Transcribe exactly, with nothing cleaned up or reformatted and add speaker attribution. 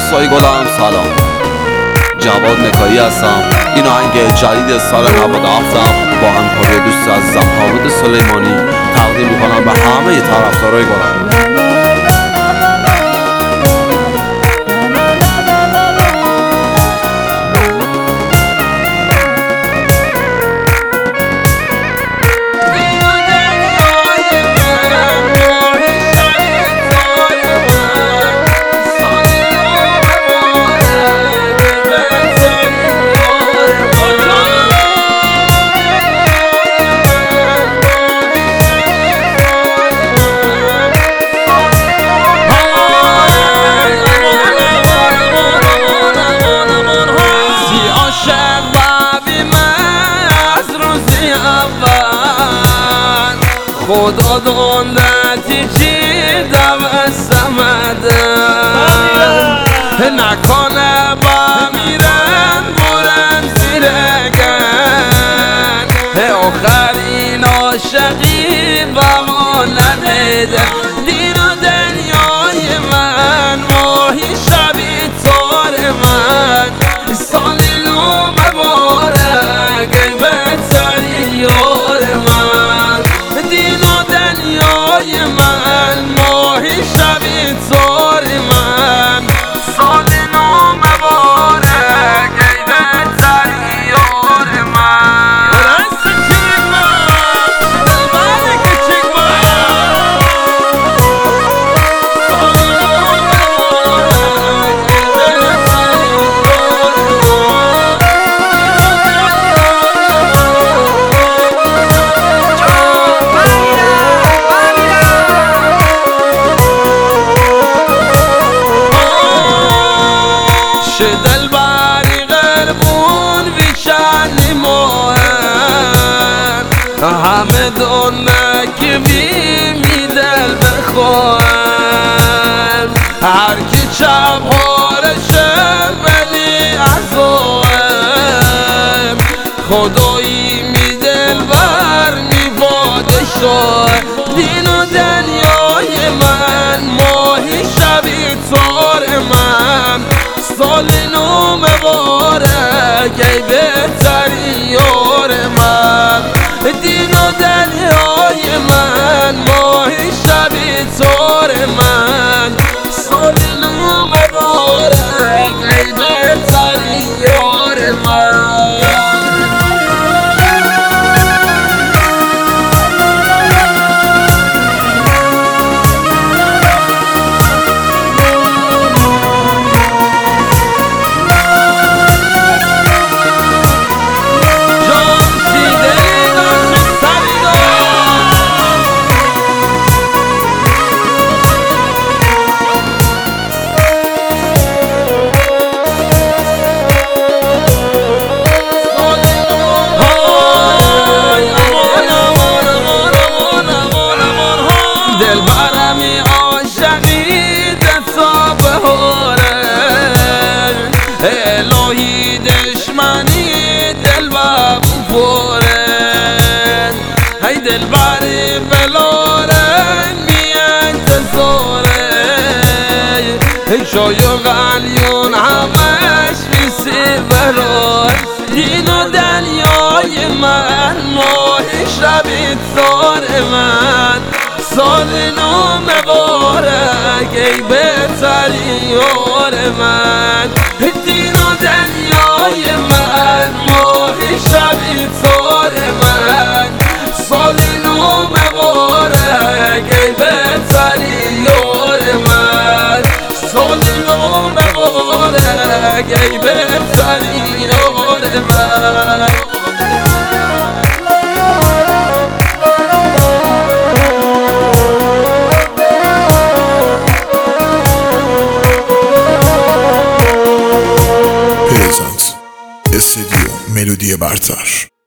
Speaker 1: سای گلم سلام، جواد نکایی هستم. این آهنگ جدید سال نود و هفتم با همکاری دوست عزیزم حامد سلیمانی تقدیم میکنم به همه طرفدارای گلم.
Speaker 2: خدا دولتی چی دوستمده نکنه با میرن برن زیرگن آخرین عاشقی با ما ندیده دین و دنیای من ماهی شبی تار من سالی نو مبارک ای بهترین یار من دین و دنیای من ماهی شبی تار من سال نو مبارک ای بهترین یار من رست چیک من دلبرک چیک من سال نو مبارک ای بهترین دل باری قربون بیشانی ماه همه دونه که بیمی دل بخواهم هر کی چپ هارشه ولی ازاهم خدایی می دل بر می باده شاه دین و دنیای من ماهی شبی تار من سال نو مبارک ای بهترین یار من دین و دنیای من ماهی شبی تار من سال نو مبارک ای بهترین یار من دل برمی عاشقی دستا بهاره الهی دشمنی دل بم پره ای دل بری بلاره می انتظاره شای و غلیون همش بیسی برای دین و دنیای من ماهی شبی تار من سال نو مبارک ای بهترین یار من دین و دنیای من ماهی شبی تار من سال نو مبارک ای بهترین یار من سال نو مبارک ای بهترین یار من
Speaker 3: استودیو ملودی برتر.